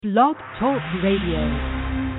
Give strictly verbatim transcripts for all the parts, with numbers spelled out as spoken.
Blog Talk Radio.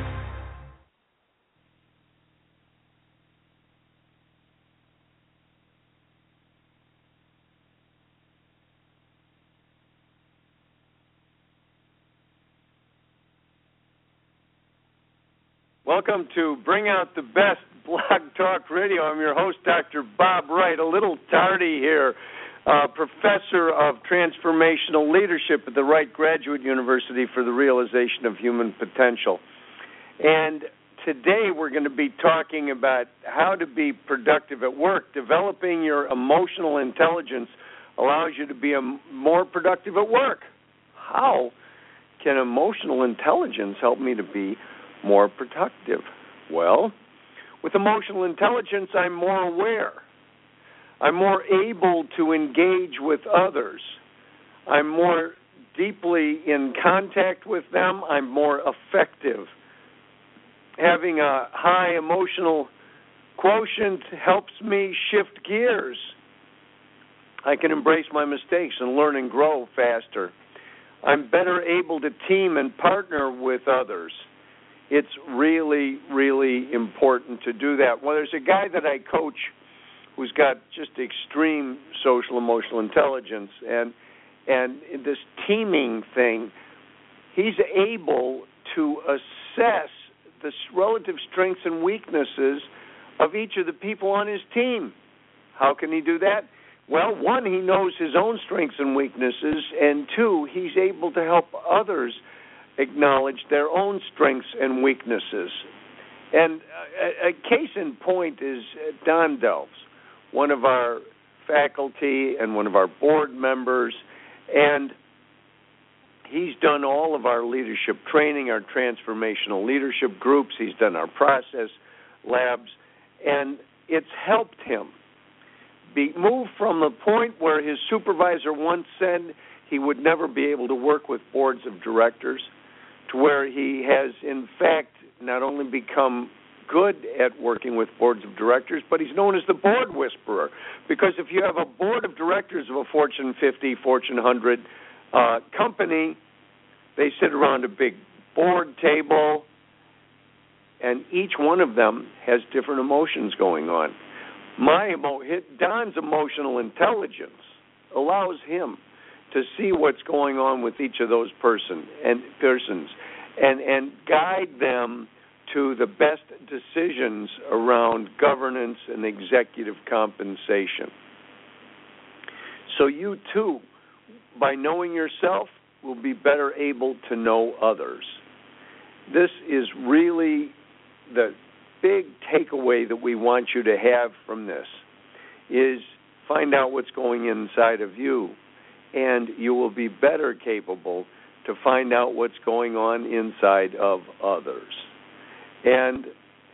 Welcome to Bring Out the Best Blog Talk Radio. I'm your host, Doctor Bob Wright, a little tardy here, uh, professor of transformational leadership at the Wright Graduate University for the Realization of Human Potential. And today we're going to be talking about how to be productive at work. Developing your emotional intelligence allows you to be a more productive at work. How can emotional intelligence help me to be more productive? Well, with emotional intelligence, I'm more aware. I'm more able to engage with others. I'm more deeply in contact with them. I'm more effective. Having a high emotional quotient helps me shift gears. I can embrace my mistakes and learn and grow faster. I'm better able to team and partner with others. It's really, really important to do that. Well, there's a guy that I coach who's got just extreme social emotional intelligence, and and in this teaming thing, he's able to assess the relative strengths and weaknesses of each of the people on his team. How can he do that? Well, one, he knows his own strengths and weaknesses, and two, he's able to help others acknowledge their own strengths and weaknesses. And a, a case in point is Don Delves, one of our faculty and one of our board members, and he's done all of our leadership training, our transformational leadership groups. He's done our process labs, and it's helped him be move from the point where his supervisor once said he would never be able to work with boards of directors, to where he has, in fact, not only become good at working with boards of directors, but he's known as the board whisperer. Because if you have a board of directors of a Fortune fifty, Fortune one hundred uh, company, they sit around a big board table, and each one of them has different emotions going on. My emo- Don's emotional intelligence allows him to see what's going on with each of those person and persons and, and guide them to the best decisions around governance and executive compensation. So you, too, by knowing yourself, will be better able to know others. This is really the big takeaway that we want you to have from this, is find out what's going inside of you, and you will be better capable to find out what's going on inside of others. And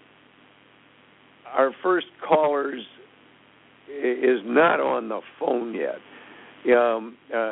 our first callers is not on the phone yet. Um, uh,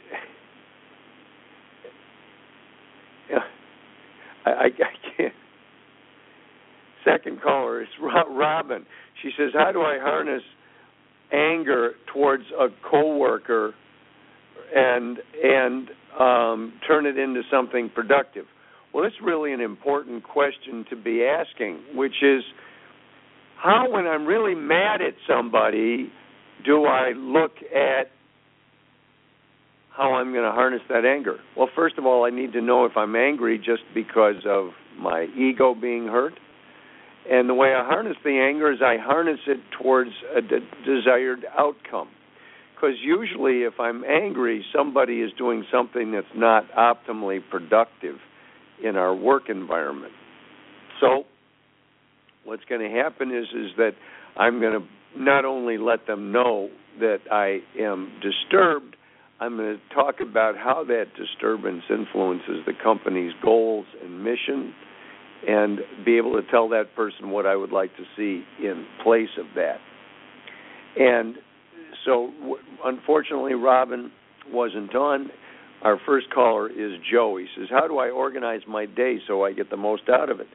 I, I, I can't. Second caller is Robin. She says, how do I harness anger towards a coworker and and um, turn it into something productive? Well, it's really an important question to be asking, which is, how, when I'm really mad at somebody, do I look at how I'm going to harness that anger? Well, first of all, I need to know if I'm angry just because of my ego being hurt. And the way I harness the anger is I harness it towards a de- desired outcome. Because usually if I'm angry, somebody is doing something that's not optimally productive in our work environment. So what's going to happen is, is that I'm going to not only let them know that I am disturbed, I'm going to talk about how that disturbance influences the company's goals and mission, and be able to tell that person what I would like to see in place of that. And so, unfortunately, Robin wasn't on. Our first caller is Joe. He says, how do I organize my day so I get the most out of it?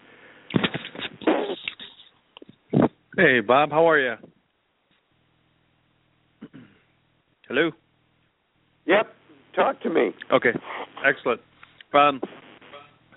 Hey, Bob, how are you? Hello? Yep, talk to me. Okay, excellent. Um,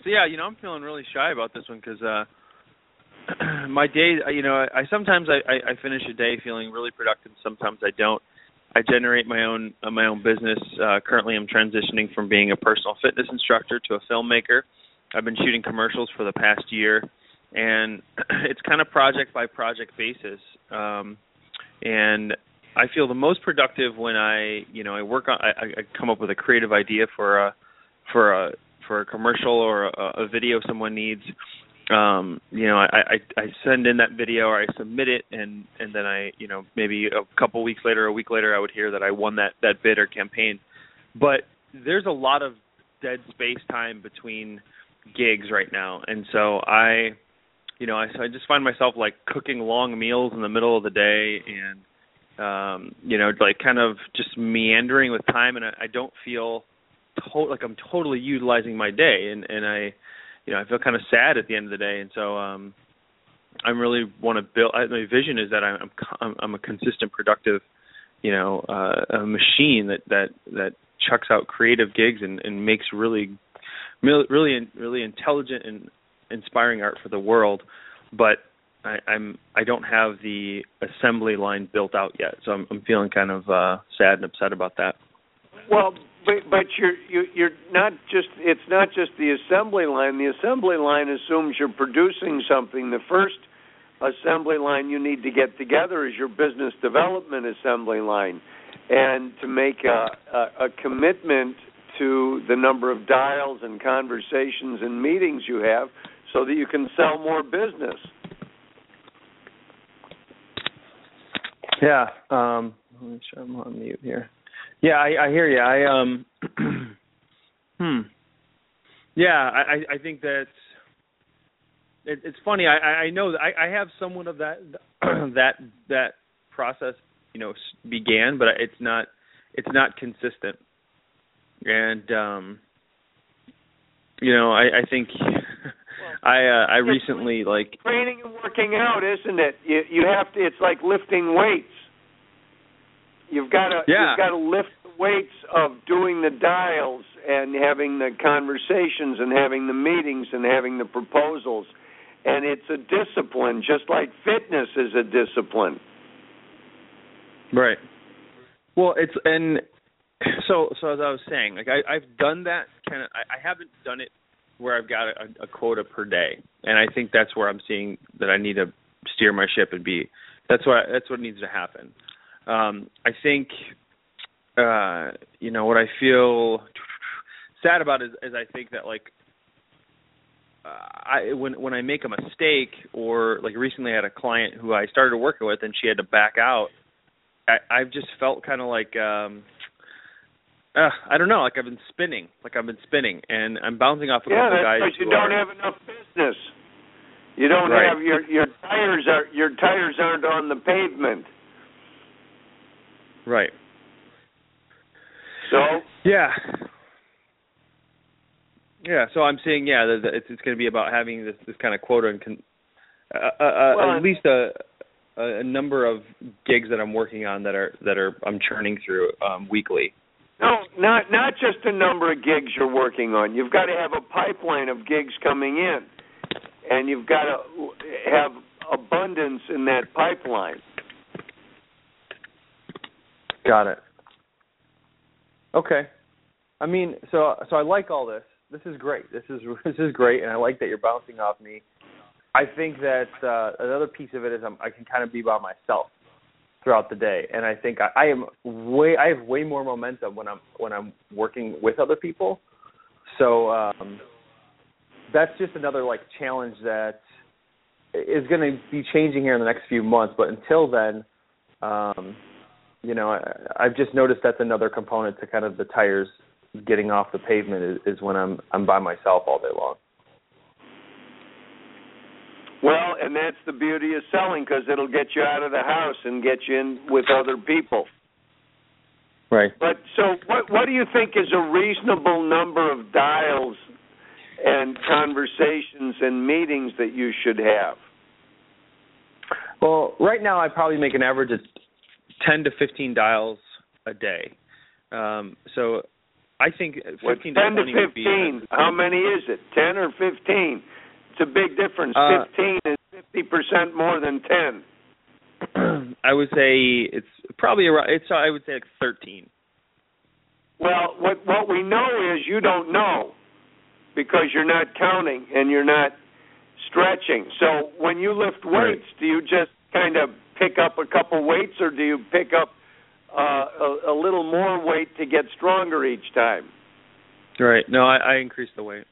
So yeah, you know, I'm feeling really shy about this one because uh, my day, you know, I, I sometimes I, I, I finish a day feeling really productive. Sometimes I don't. I generate my own uh, my own business. Uh, currently, I'm transitioning from being a personal fitness instructor to a filmmaker. I've been shooting commercials for the past year, and it's kind of project by project basis. Um, and I feel the most productive when I, you know, I work on, I, I come up with a creative idea for a, for a, for a commercial or a, a video someone needs. Um, you know, I, I, I send in that video or I submit it, and, and then I, you know, maybe a couple weeks later, a week later, I would hear that I won that, that bid or campaign. But there's a lot of dead space time between gigs right now, and so I, you know, I, so I just find myself like cooking long meals in the middle of the day, and um, you know, like kind of just meandering with time, and I, I don't feel to- like I'm totally utilizing my day, and, and I, you know, I feel kind of sad at the end of the day, and so um, I really want to build. I, my vision is that I'm I'm, I'm a consistent, productive, you know, uh, a machine that, that that chucks out creative gigs and, and makes really, really, really intelligent and inspiring art for the world, but I, I'm I don't have the assembly line built out yet, so I'm, I'm feeling kind of uh, sad and upset about that. Well, but, but you're you, you're not just it's not just the assembly line. The assembly line assumes you're producing something. The first assembly line you need to get together is your business development assembly line, and to make a, a, a commitment to the number of dials and conversations and meetings you have, so that you can sell more business. Yeah, um, let me sure I'm on mute here. Yeah, I, I hear you. I um, hmm. Yeah, I, I think that's it, it's funny. I, I know that I, I have somewhat of that that that process, you know, began, but it's not it's not consistent, and um, you know, I, I think. I uh, I recently like training and working out, isn't it? You you have to. It's like lifting weights. You've got to yeah. you've got to lift the weights of doing the dials and having the conversations and having the meetings and having the proposals, and it's a discipline, just like fitness is a discipline. Right. Well, it's and so so as I was saying, like I, I've done that kind of. I, I haven't done it where I've got a, a quota per day, and I think that's where I'm seeing that I need to steer my ship and be. That's what that's what needs to happen. Um, I think, uh, you know, what I feel sad about is, is I think that like, uh, I when when I make a mistake, or like recently I had a client who I started working with and she had to back out. I, I've just felt kind of like. Um, Uh, I don't know. Like I've been spinning, like I've been spinning, and I'm bouncing off a yeah, couple guys. Yeah, because you who don't are, have enough business. You don't right. have your your tires are your tires aren't on the pavement. Right. So. Yeah. Yeah. So I'm saying, yeah, that it's it's going to be about having this this kind of quota and con, uh, uh, well, at least a a number of gigs that I'm working on that are that are I'm churning through um, weekly. No, not not just a number of gigs you're working on. You've got to have a pipeline of gigs coming in, and you've got to have abundance in that pipeline. Got it. Okay. I mean, so so I like all this. This is great. This is this is great, and I like that you're bouncing off me. I think that uh, another piece of it is I'm, I can kind of be by myself throughout the day, and I think I, I am way I have way more momentum when I'm when I'm working with other people. So um, that's just another like challenge that is going to be changing here in the next few months. But until then, um, you know, I, I've just noticed that's another component to kind of the tires getting off the pavement is, is when I'm I'm by myself all day long. Well, and that's the beauty of selling, because it'll get you out of the house and get you in with other people. Right. But so what what do you think is a reasonable number of dials and conversations and meetings that you should have? Well, right now I probably make an average of ten to fifteen dials a day. Um, so I think fifteen well, ten to twenty to would be. fifteen. How many is it? Ten or fifteen? It's a big difference. Uh, fifteen is fifty percent more than ten. I would say it's probably around. It's I would say like thirteen. Well, what what we know is you don't know because you're not counting and you're not stretching. So when you lift weights, right. do you just kind of pick up a couple weights, or do you pick up uh, a, a little more weight to get stronger each time? Right. No, I, I increase the weight.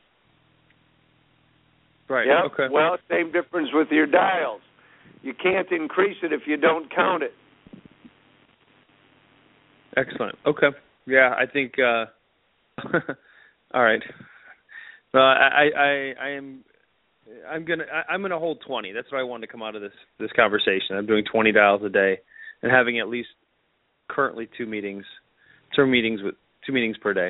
Right. Yep. Okay. Well, same difference with your dials. You can't increase it if you don't count it. Excellent. Okay. Yeah, I think. Uh, all right. Well, I, I, I am. I'm gonna. I, I'm gonna hold twenty. That's what I wanted to come out of this this conversation. I'm doing twenty dials a day, and having at least currently two meetings, two meetings with two meetings per day.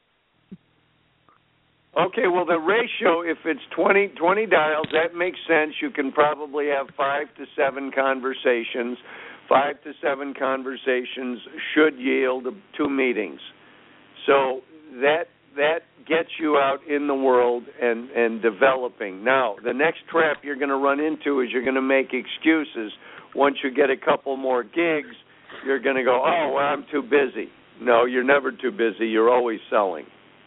Okay, well, the ratio, if it's twenty, twenty dials, that makes sense. You can probably have five to seven conversations. Five to seven conversations should yield two meetings. So that that gets you out in the world and, and developing. Now, the next trap you're going to run into is you're going to make excuses. Once you get a couple more gigs, you're going to go, oh, well, I'm too busy. No, you're never too busy. You're always selling.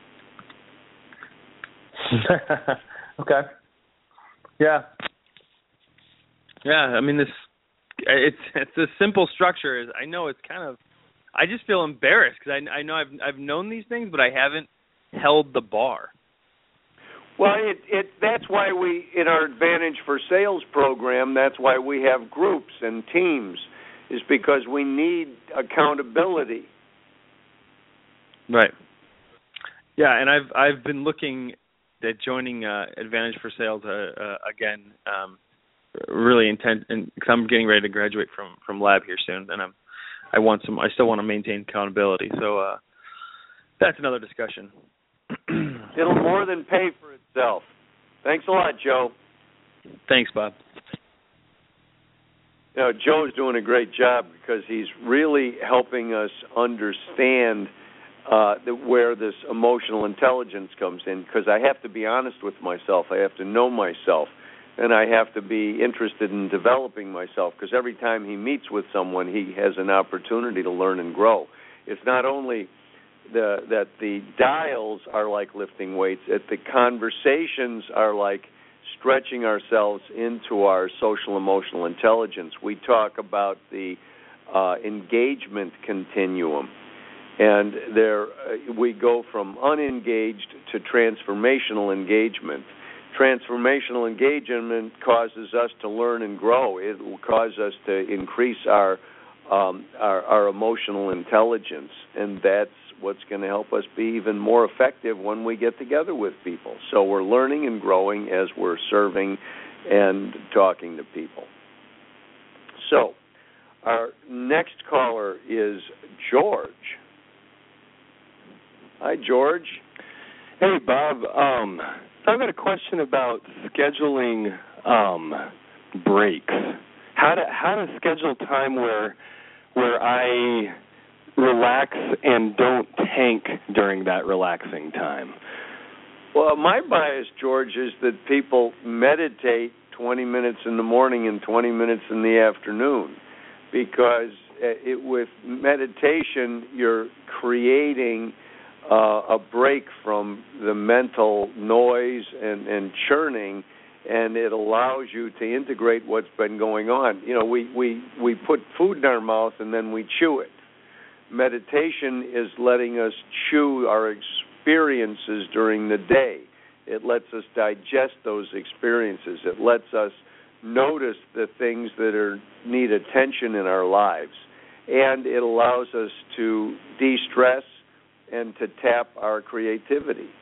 Okay. Yeah. Yeah. I mean, this it's it's a simple structure. I know it's kind of. I just feel embarrassed because I, I know I've I've known these things, but I haven't held the bar. Well, it it that's why we in our Advantage for Sales program. That's why we have groups and teams, is because we need accountability. Right. Yeah, and I've I've been looking at joining uh, Advantage for Sales uh, uh, again, um, really intent, and because I'm getting ready to graduate from, from lab here soon, and I'm I want some. I still want to maintain accountability, so uh, that's another discussion. It'll more than pay for itself. Thanks a lot, Joe. Thanks, Bob. You know, Joe's doing a great job because he's really helping us understand Uh, the, where this emotional intelligence comes in, because I have to be honest with myself. I have to know myself, and I have to be interested in developing myself, because every time he meets with someone, he has an opportunity to learn and grow. It's not only the, that the dials are like lifting weights, that the conversations are like stretching ourselves into our social emotional intelligence. We talk about the uh, engagement continuum. And there, uh, we go from unengaged to transformational engagement. Transformational engagement causes us to learn and grow. It will cause us to increase our, um, our, our emotional intelligence, and that's what's going to help us be even more effective when we get together with people. So we're learning and growing as we're serving and talking to people. So our next caller is George. Hi, George. Hey, Bob. Um, I've got a question about scheduling um, breaks. How to how to schedule time where where I relax and don't tank during that relaxing time. Well, my bias, George, is that people meditate twenty minutes in the morning and twenty minutes in the afternoon, because it, with meditation you're creating Uh, a break from the mental noise and, and churning, and it allows you to integrate what's been going on. You know, we, we, we put food in our mouth and then we chew it. Meditation is letting us chew our experiences during the day. It lets us digest those experiences. It lets us notice the things that are need attention in our lives. And it allows us to de-stress and to tap our creativity.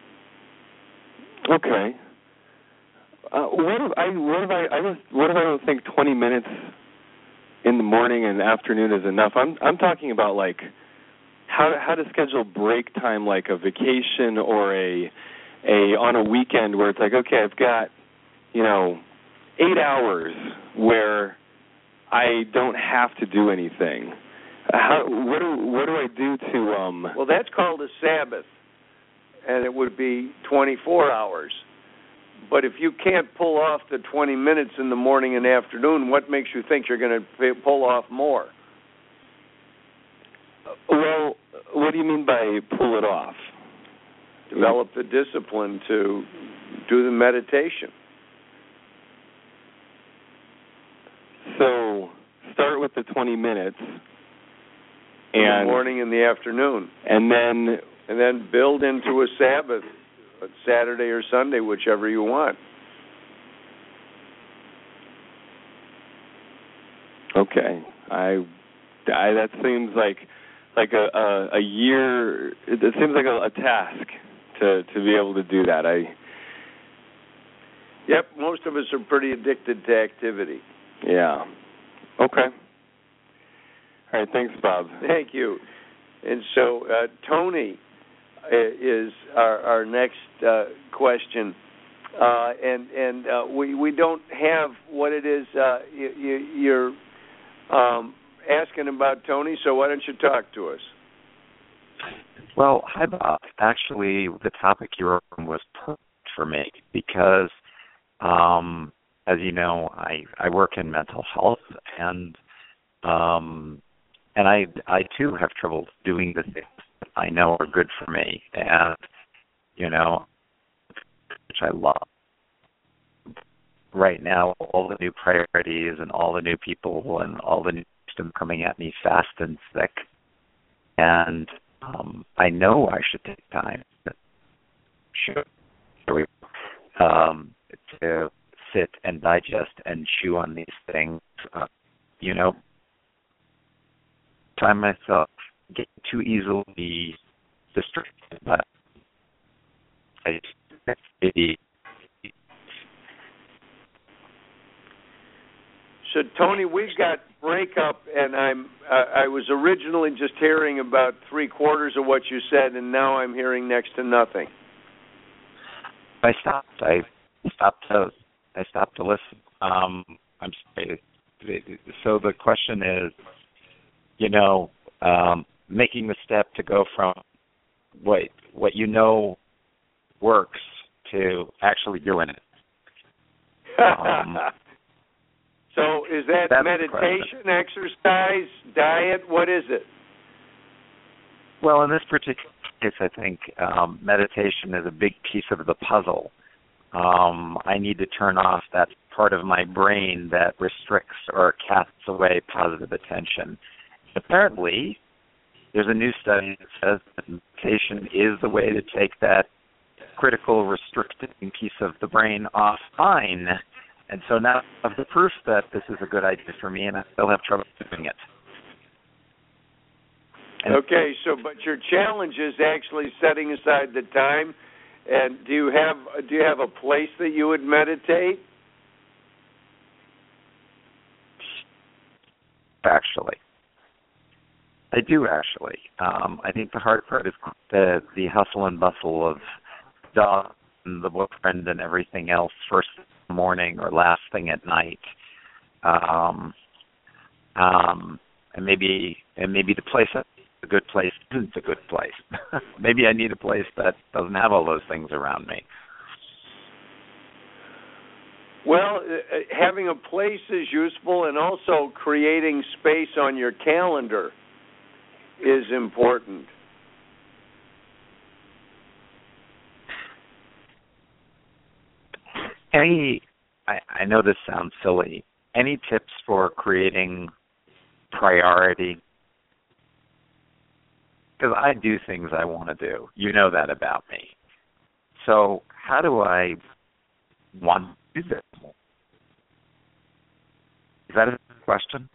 Okay. Uh, what if I what if I, I was, what if I don't think twenty minutes in the morning and afternoon is enough? I'm I'm talking about like how to, how to schedule break time, like a vacation or a a on a weekend where it's like, okay, I've got, you know, eight hours where I don't have to do anything. How, what do what do I do to um? Well, that's called a Sabbath, and it would be twenty-four hours. But if you can't pull off the twenty minutes in the morning and afternoon, what makes you think you're going to pull off more? Well, what do you mean by pull it off? Develop the discipline to do the meditation. So start with the twenty minutes. In and the morning and the afternoon. And then and then build into a Sabbath, a Saturday or Sunday, whichever you want. Okay. I, I that seems like like a a, a year. It seems like a, a task to to be able to do that. I. Yep, most of us are pretty addicted to activity. Yeah. Okay. All right, thanks, Bob. Thank you. And so, uh, Tony is our, our next uh, question, uh, and and uh, we we don't have what it is uh, you, you, you're um, asking about, Tony. So why don't you talk to us? Well, hi, Bob. Actually, the topic you were on was perfect for me because, um, as you know, I I work in mental health and. Um, And I, I too have trouble doing the things that I know are good for me, and you know, which I love. Right now, all the new priorities and all the new people and all the new system coming at me fast and thick, and um, I know I should take time to, um, to sit and digest and chew on these things. Uh, you know. Find myself getting too easily distracted, but I maybe. So, Tony, we've got breakup, and I'm uh, I was originally just hearing about three quarters of what you said, and now I'm hearing next to nothing. I stopped. I stopped to. I stopped to listen. Um, I'm sorry. So the question is. You know, um, making the step to go from what what you know works to actually doing it. Um, so is that meditation, exercise, diet? What is it? Well, in this particular case, I think um, meditation is a big piece of the puzzle. Um, I need to turn off that part of my brain that restricts or casts away positive attention. Apparently, there's a new study that says that meditation is the way to take that critical, restricting piece of the brain offline. And so now I have the proof that this is a good idea for me, and I still have trouble doing it. And okay, so but your challenge is actually setting aside the time. And do you have do you have a place that you would meditate? Actually. I do, actually. Um, I think the hard part is the the hustle and bustle of dog and the boyfriend and everything else first in the morning or last thing at night. Um, um, and maybe and maybe the place that's a good place isn't a good place. Maybe I need a place that doesn't have all those things around me. Well, uh, having a place is useful, and also creating space on your calendar is important. Any, I, I know this sounds silly, any tips for creating priority? Because I do things I want to do. You know that about me. So how do I want to do this? Is that a question?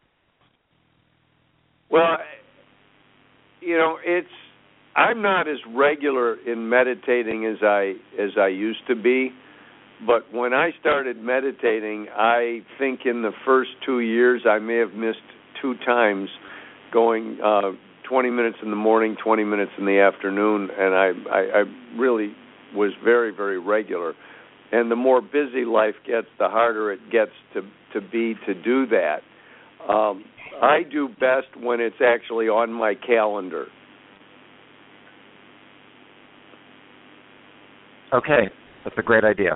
Well, you know, it's I'm not as regular in meditating as I as I used to be, but when I started meditating, I think in the first two years I may have missed two times, going uh, twenty minutes in the morning, twenty minutes in the afternoon, and I, I, I really was very, very regular. And the more busy life gets, the harder it gets to to be to do that. Um, I do best when it's actually on my calendar. Okay, that's a great idea.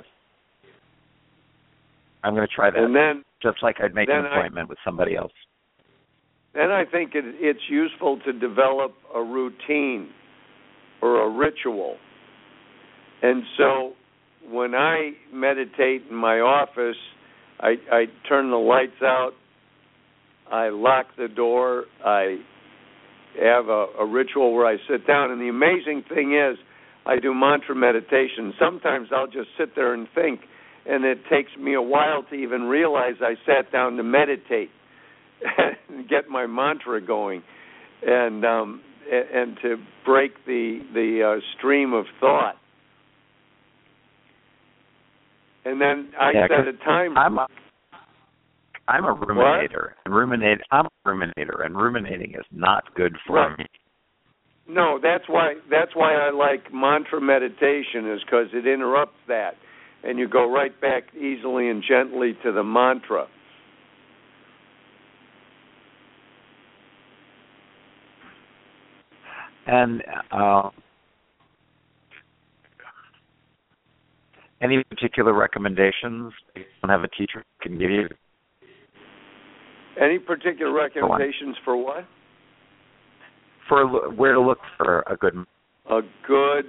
I'm going to try that. And then, just like I'd make an I, appointment with somebody else. Then I think it, it's useful to develop a routine or a ritual. And so when I meditate in my office, I, I turn the lights out, I lock the door, I have a, a ritual where I sit down. And the amazing thing is, I do mantra meditation. Sometimes I'll just sit there and think, and it takes me a while to even realize I sat down to meditate and get my mantra going, and um, and to break the the uh, stream of thought. And then I yeah, set a time. I'm a, I'm a ruminator. And ruminate. I'm a ruminator, and ruminating is not good for right. me. No, that's why that's why I like mantra meditation, is because it interrupts that, and you go right back easily and gently to the mantra. And uh, any particular recommendations? You don't have a teacher who can give you? Any particular recommendations for what? For where to look for a good a good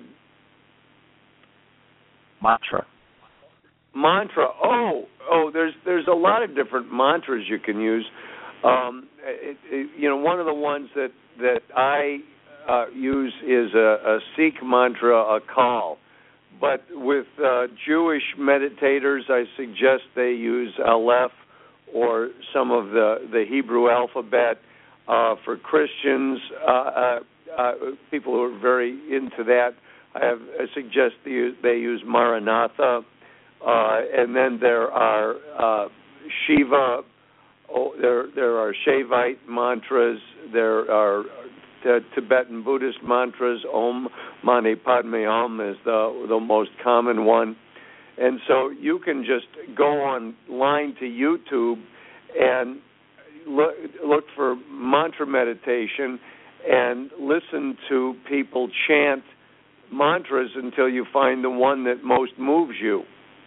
mantra. Mantra. Oh, oh. There's there's a lot of different mantras you can use. Um, it, it, you know, one of the ones that that I uh, use is a, a Sikh mantra, a call. But with uh, Jewish meditators, I suggest they use Aleph or some of the the Hebrew alphabet. Uh, for Christians, uh, uh, uh, people who are very into that, I, have, I suggest they use, they use Maranatha. Uh, and then there are uh, Shiva, oh, there there are Shaivite mantras, there are uh, Tibetan Buddhist mantras. Om Mani Padme Hum is the, the most common one. And so you can just go online to YouTube and Look, look for mantra meditation and listen to people chant mantras until you find the one that most moves you.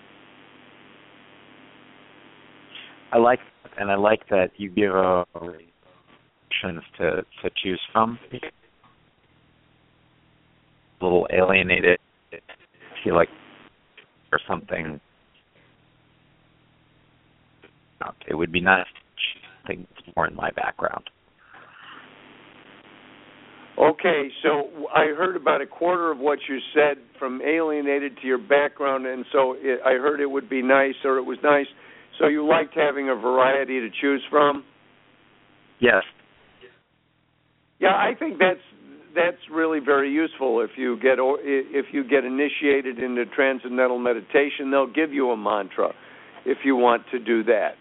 I like that, and I like that you give a options to, to choose from. A little alienated, feel like or something. It would be nice. I think it's more in my background. Okay, so I heard about a quarter of what you said from alienated to your background, and so it, I heard it would be nice, or it was nice. So you liked having a variety to choose from? Yes. Yeah, I think that's that's really very useful. If you get if you get initiated into transcendental meditation, they'll give you a mantra if you want to do that.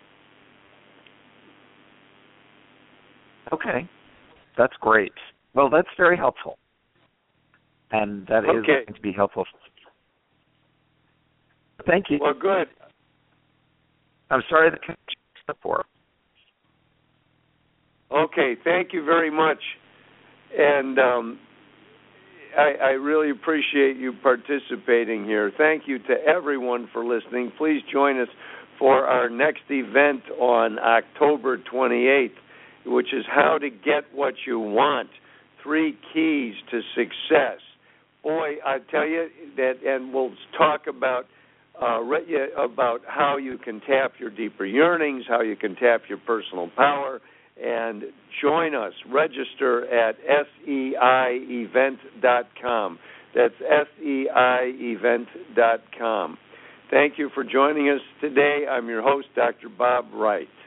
Okay, that's great. Well, that's very helpful, and that is okay. going to be helpful. Thank you. Well, good. I'm sorry that you for. Okay, thank you very much, and um, I, I really appreciate you participating here. Thank you to everyone for listening. Please join us for our next event on October twenty-eighth. Which is how to get what you want. Three keys to success. Boy, I tell you that, and we'll talk about uh, about how you can tap your deeper yearnings, how you can tap your personal power, and join us. Register at S E I event dot com. That's S E I event dot com. Thank you for joining us today. I'm your host, Doctor Bob Wright.